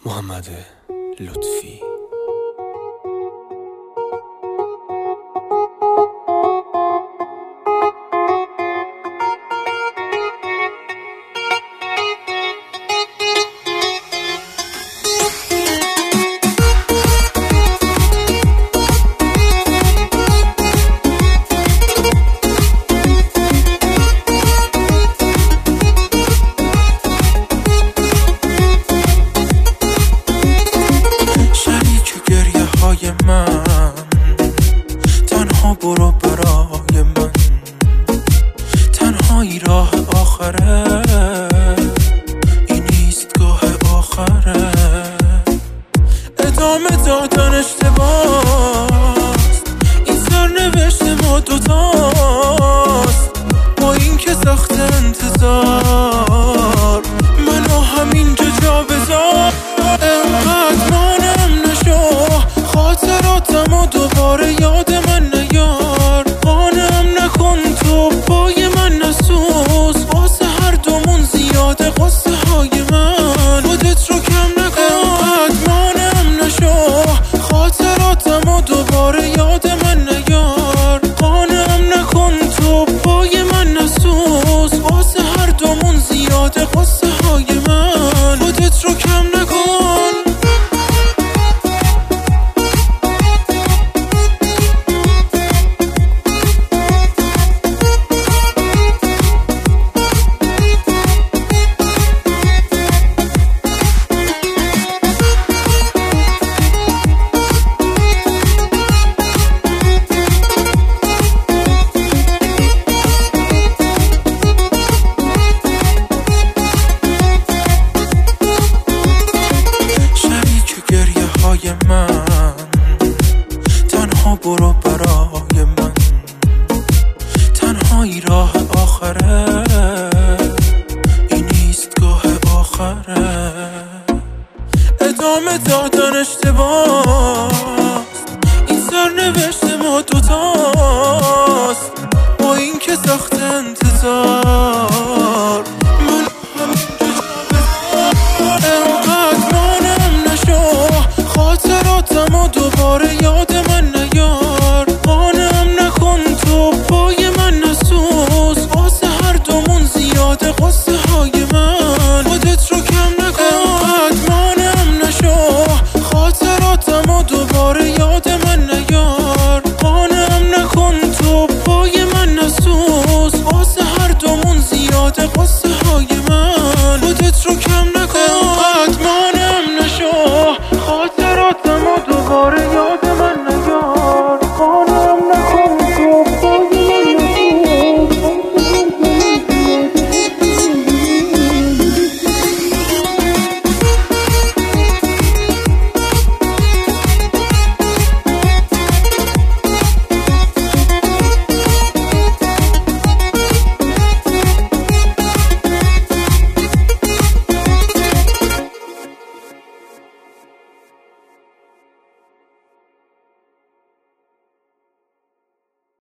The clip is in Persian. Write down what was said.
محمد لطفی. من تنها برو برای من، تنهایی راه آخره، این ایستگاه آخره. ادامه دادن اشتباست، این سرنوشت ما دوتاست. با این که سخت انتظار منو همینجا جا بذار. انقدر مانم نشو، خاطراتم و دوباره یاد من نیار. قانم نکن تو پای من نسوز، واسه هر دومون زیاده قصه های من. خودت رو کم نکن، انقدر مانم نشو، خاطراتم و دوباره یاد من نیار. قانم نکن تو پای من نسوز، واسه هر دومون زیاده قصه های من. خودت رو کم نکن. من تنها برو برای من، تنهایی راه آخره، این ایستگاه آخره. ادامه دادن اشتباست، این سرنوشت ما دوتاست. با این که سخت انتظار